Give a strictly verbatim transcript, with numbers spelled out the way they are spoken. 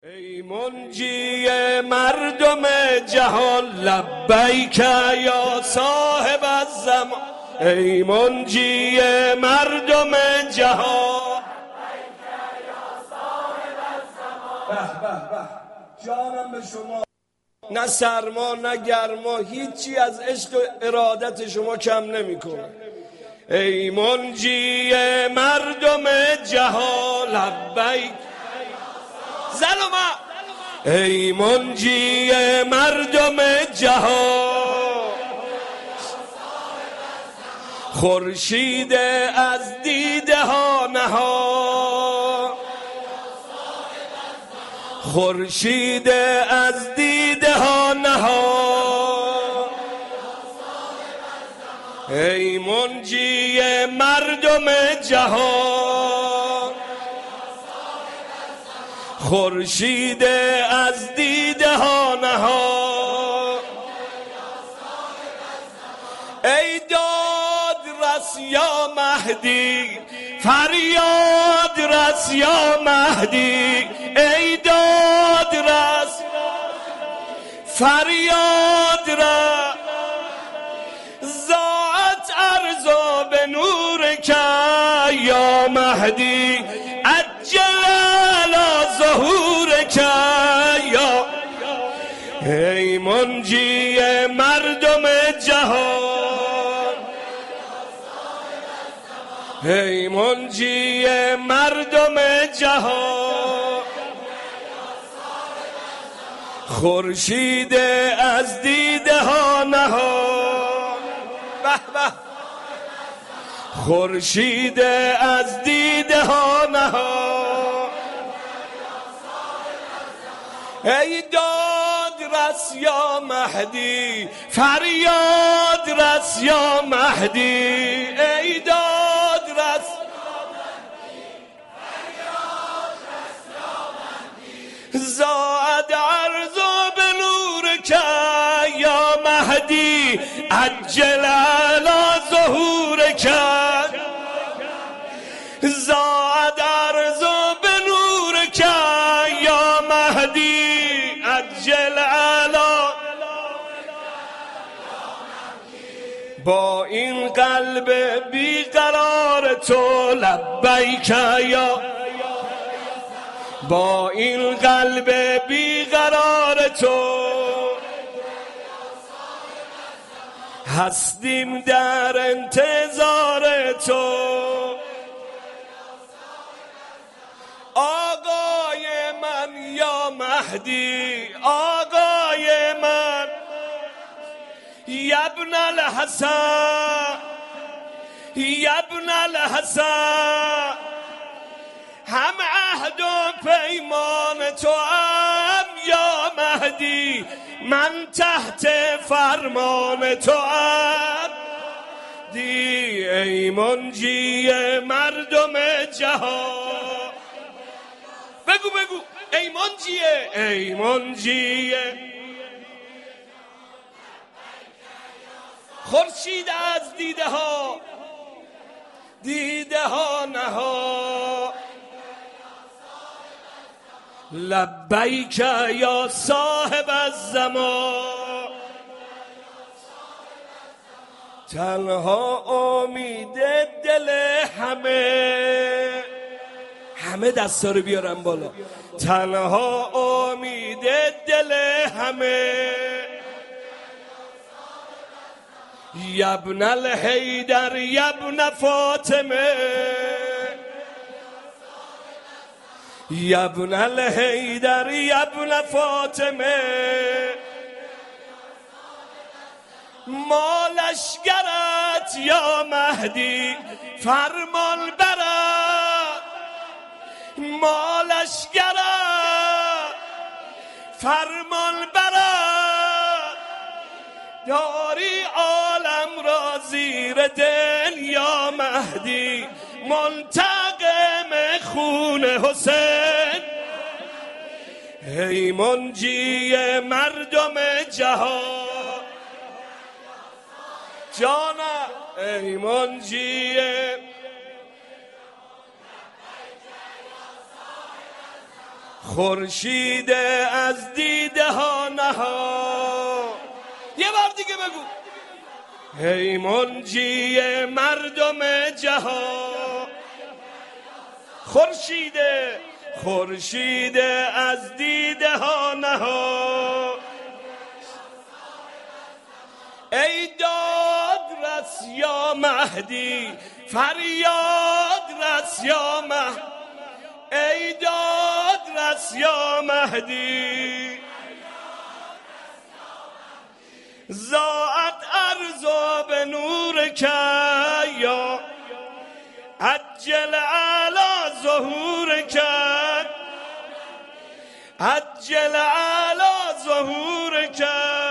ای منجی مردم جهان لبیک یا صاحب الزمان. ای منجی مردم جهان لبیک یا صاحب الزمان. به به به جانم به شما، نه سرما نه گرما، هیچی از عشق و ارادت شما کم نمیکنه. ای منجی مردم جهان لبیک زلما. ای منجی مردم جهان خورشید از دیده ها نها، خورشید از دیده ها نها. ای منجی مردم جهان خورشید از دیده ها نها. ای داد رس یا مهدی، فریاد رس یا مهدی. ای داد رس فریاد رس، زاعت ارزا به نور که یا مهدی، عجل ظهور که یا. ای منجی مردم جهان، ای منجی مردم جهان خورشید از دیده ها نها. به به خورشید از دیده ها نها. ای داد رس یا مهدی، فریاد رس یا مهدی. ای داد رس فریاد رس یا مهدی، زاد عرض به نور که یا مهدی، عجل علی ظهور که. زاد عرض به نور که یا مهدی، عجل علی. با این قلب بیقرار تو لبیک یا، با این قلب بیقرار تو هستیم در انتظار تو. آقای من یا مهدی، آقای من یبن الحسن، یبن الحسن. هم عهد و پیمان تو هم یا مهدی، من تحت فرمان تو هم دی. ای منجی مردم جهان، بگو بگو ای منجیه، ای منجیه. خورشید از دیده ها دیده ها نها. لبیک یا صاحب الزمان. تنها امید دل همه، همه دستا رو بیارم بالا. تنها امید دل همه، یبن الحیدر یبن فاطمه، یبن الحیدر یبن فاطمه. ما لشکرت یا مهدی فرمان برد، ما لشکرت فرمان برد. داری عالم را زیر دل یا مهدی، منتقم خون حسین. ای منجی مردم جهان جانم، ای منجی خورشید از دیده ها نها. یه بار دیگه بگو. ای منجی مردم جهان، خورشید خورشید از دیده ها نها. ای داد رس یا مهدی، فریاد رس یا مهدی. ای داد رس یا مهدی، زاعت ارزا به نور که یا عجل علی ظهور که، عجل علی ظهور که.